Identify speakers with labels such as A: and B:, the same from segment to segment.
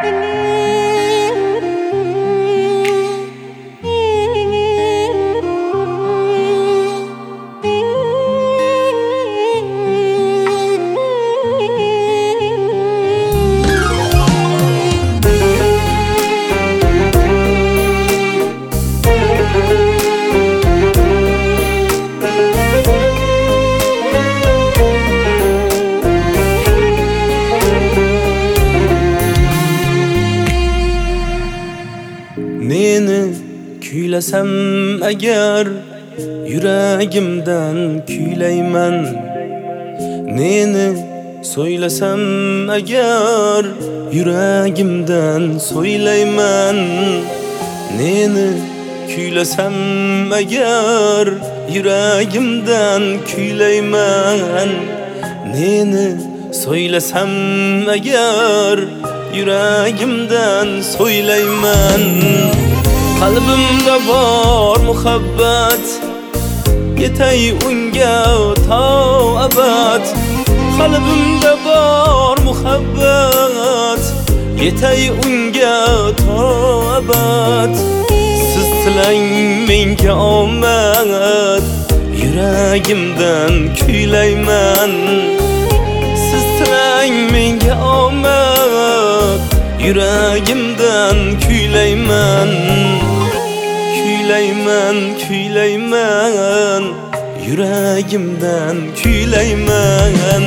A: Neni kuylasam agar yuragimdan kuylayman. Neni so'ylasam agar yuragimdan so'ylayman. Neni kuylasam agar yuragimdan kuylayman. Neni so'ylasam agar yuragimdan so'ylayman. Qalbimda bor muhabbat, yetay unga to abad. Qalbimda bor muhabbat, yetay unga to abad. Siz tilang menga omad, yuragimdan kuylayman. Siz tilang menga omad, yuragimdan kuylayman. Kuylayman, kuylayman, yuragimdan kuylayman.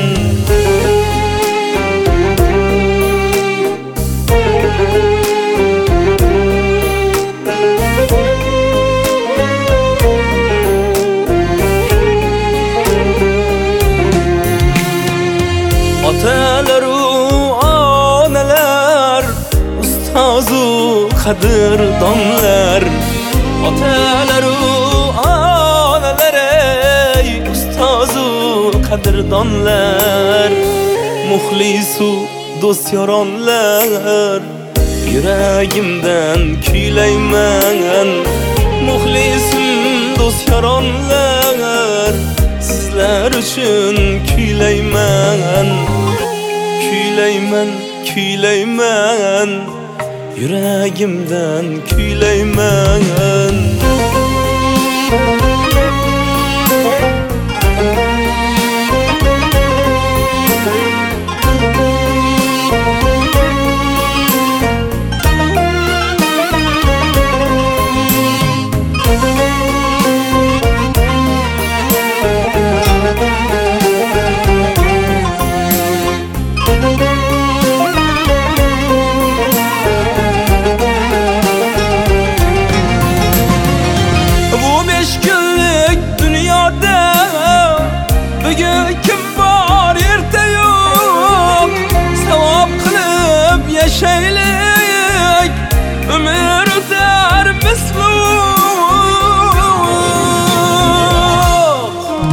A: Otalaru onalar, ustozu qadrdonlar. Otalaru onalar, ey ustozu qadrdonlar. Muxlisu do'st yoronlar, yuragimdan kuylayman. Muxlisim do'st yoronlar, sizlar uchun kuylayman. Kuylayman, kuylayman, yuragimdan kuylayman. Bugün kim var erta yo'q, savob qilib yashaylik, umr o'tar misluq.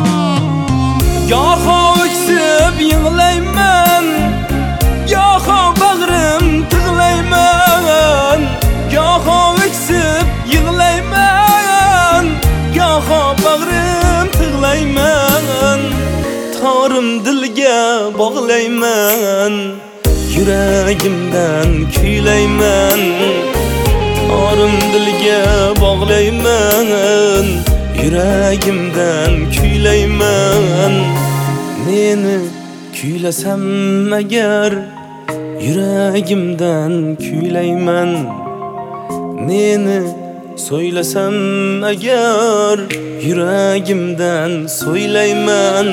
A: Goho o'ksib yig'layman, goho bag'rim tig'layman. Goho o'ksib yig'layman, goho bag'rim tig'layman. Torim dilga bog'layman, yuragimdan kuylayman. Torim dilga bog'layman, yuragimdan kuylayman. Neni kuylasam agar yuragimdan kuylayman. Neni so'ylasam agar yuragimdan so'ylayman.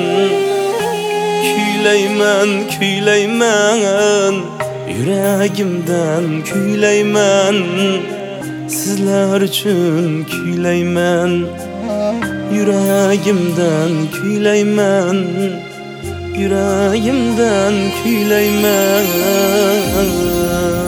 A: Kuylayman, kuylayman, yuragimdan kuylayman. Sizlar uchun kuylayman. Yuragimdan kuylayman, yuragimdan kuylayman.